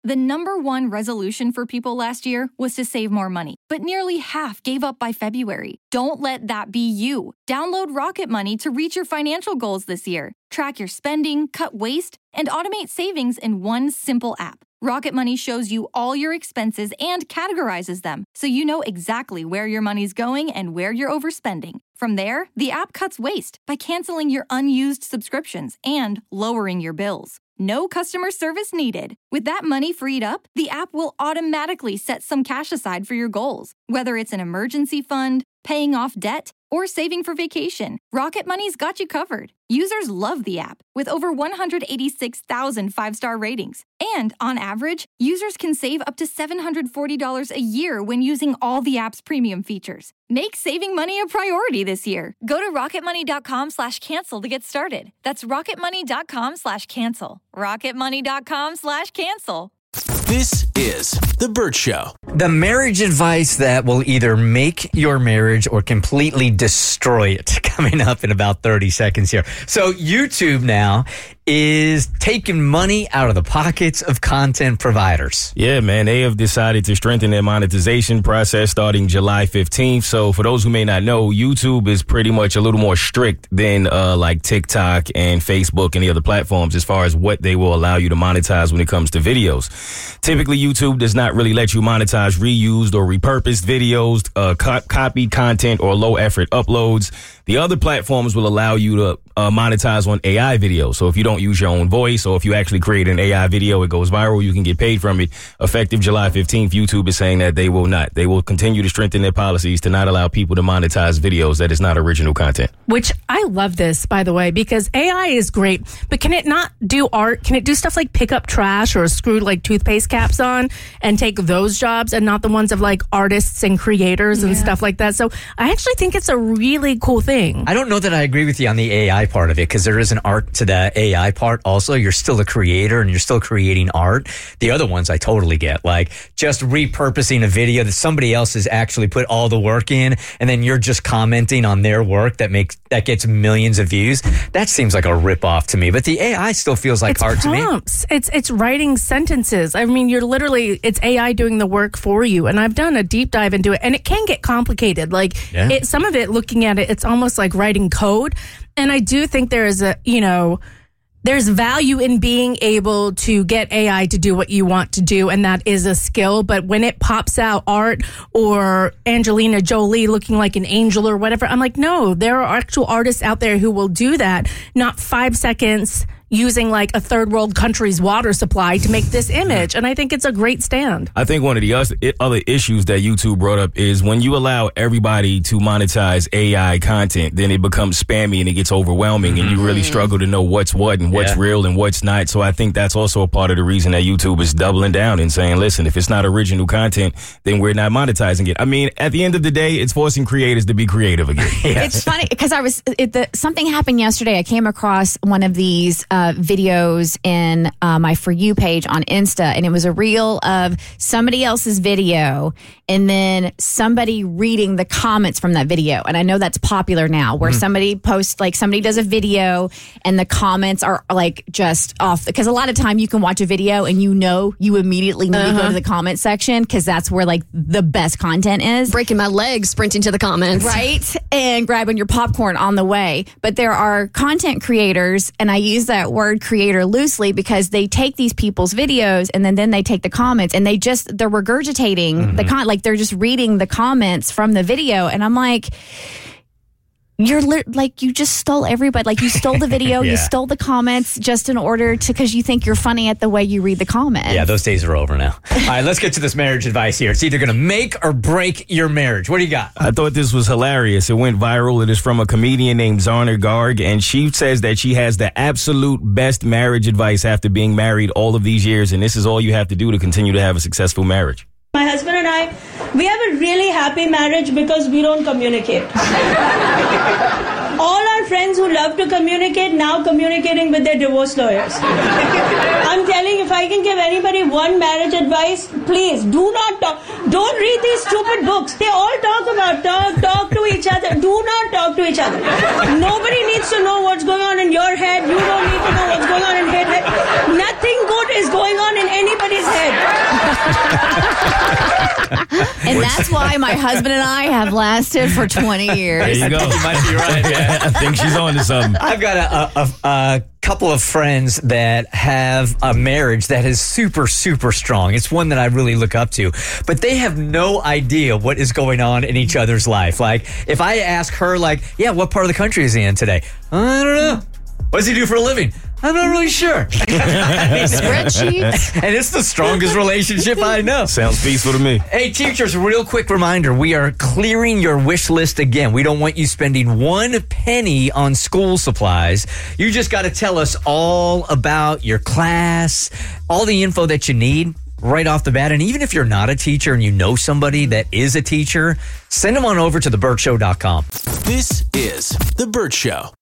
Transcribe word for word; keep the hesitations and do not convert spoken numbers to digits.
The number one resolution for people last year was to save more money, but nearly half gave up by February. Don't let that be you. Download Rocket Money to reach your financial goals this year. Track your spending, cut waste, and automate savings in one simple app. Rocket Money shows you all your expenses and categorizes them, so you know exactly where your money's going and where you're overspending. From there, the app cuts waste by canceling your unused subscriptions and lowering your bills. No customer service needed. With that money freed up, the app will automatically set some cash aside for your goals. Whether it's an emergency fund, paying off debt, or saving for vacation, Rocket Money's got you covered. Users love the app, with over one hundred eighty-six thousand five-star ratings. And on average, users can save up to seven hundred forty dollars a year when using all the app's premium features. Make saving money a priority this year. Go to rocketmoney.com slash cancel to get started. That's rocketmoney.com slash cancel. rocketmoney.com slash cancel. This is The Bert Show. The marriage advice that will either make your marriage or completely destroy it. Coming up in about thirty seconds here. So YouTube now is taking money out of the pockets of content providers. Yeah, man, they have decided to strengthen their monetization process starting July fifteenth. So for those who may not know, YouTube is pretty much a little more strict than uh, like TikTok and Facebook and the other platforms as far as what they will allow you to monetize when it comes to videos. Typically, YouTube does not really let you monetize reused or repurposed videos, uh, co- copied content, or low effort uploads. The other platforms will allow you to uh, monetize on A I videos. So if you don't use your own voice, or if you actually create an A I video, it goes viral, you can get paid from it. Effective July fifteenth, YouTube is saying that they will not. They will continue to strengthen their policies to not allow people to monetize videos that is not original content. Which I love this, by the way, because A I is great, but can it not do art? Can it do stuff like pick up trash or screw like toothpaste caps on and take those jobs and not the ones of like artists and creators and yeah. stuff like that? So I actually think it's a really cool thing. I don't know that I agree with you on the A I part of it, because there is an art to the A I part also. You're still a creator and you're still creating art. The other ones I totally get, like just repurposing a video that somebody else has actually put all the work in, and then you're just commenting on their work that makes that gets millions of views. That seems like a ripoff to me. But the A I still feels like it's art prompts. to me. It's it's writing sentences. I mean, you're literally, it's A I doing the work for you. And I've done a deep dive into it, and it can get complicated. Like yeah. it, some of it, looking at it, it's almost like writing code. And I do think there is a, you know, there's value in being able to get A I to do what you want to do, and that is a skill. But when it pops out art or Angelina Jolie looking like an angel or whatever, I'm like, no, there are actual artists out there who will do that, not five seconds using like a third world country's water supply to make this image. And I think it's a great stand. I think one of the other issues that YouTube brought up is when you allow everybody to monetize A I content, then it becomes spammy and it gets overwhelming, mm-hmm. and you really struggle to know what's what and what's yeah. real and what's not. So I think that's also a part of the reason that YouTube is doubling down and saying, listen, if it's not original content, then we're not monetizing it. I mean, at the end of the day, it's forcing creators to be creative again. Yes. It's funny because I was, it, the, something happened yesterday. I came across one of these uh, videos in uh, my For You page on Insta, and it was a reel of somebody else's video and then somebody reading the comments from that video. And I know that's popular now, where mm. somebody posts, like somebody does a video and the comments are like just off, because a lot of time you can watch a video and you know you immediately need uh-huh. to go to the comment section, because that's where like the best content is. Breaking my legs sprinting to the comments. Right? And grabbing your popcorn on the way. But there are content creators, and I use that word creator loosely because they take these people's videos and then, then they take the comments and they just, they're regurgitating mm-hmm. the con, like they're just reading the comments from the video. And I'm like, you're li- like, you just stole everybody. Like you stole the video, yeah. you stole the comments just in order to, because you think you're funny at the way you read the comments. Yeah, those days are over now. All right, let's get to this marriage advice here. It's either going to make or break your marriage. What do you got? I thought this was hilarious. It went viral. It is from a comedian named Zarna Garg, and she says that she has the absolute best marriage advice after being married all of these years, and this is all you have to do to continue to have a successful marriage. My husband and I, we have a really happy marriage because we don't communicate. All our friends who love to communicate now communicating with their divorce lawyers. I'm telling you, if I can give anybody one marriage advice, please do not talk. Don't read these stupid books. They all talk about talk, talk to each other. Do not talk to each other. Nobody needs to know what's going on in your head. You don't need to know what's going on in his head. Nothing good is going on in anybody's head. And that's why my husband and I have lasted for twenty years. There you go. You might be right, man. I think she's on to something. I've got a, a, a couple of friends that have a marriage that is super, super strong. It's one that I really look up to, but they have no idea what is going on in each other's life. Like, if I ask her, like, yeah, what part of the country is he in today? I don't know. What does he do for a living? I'm not really sure. Spreadsheets. And it's the strongest relationship I know. Sounds peaceful to me. Hey, teachers, real quick reminder. We are clearing your wish list again. We don't want you spending one penny on school supplies. You just got to tell us all about your class, all the info that you need right off the bat. And even if you're not a teacher and you know somebody that is a teacher, send them on over to the burt show dot com. This is The Burt Show.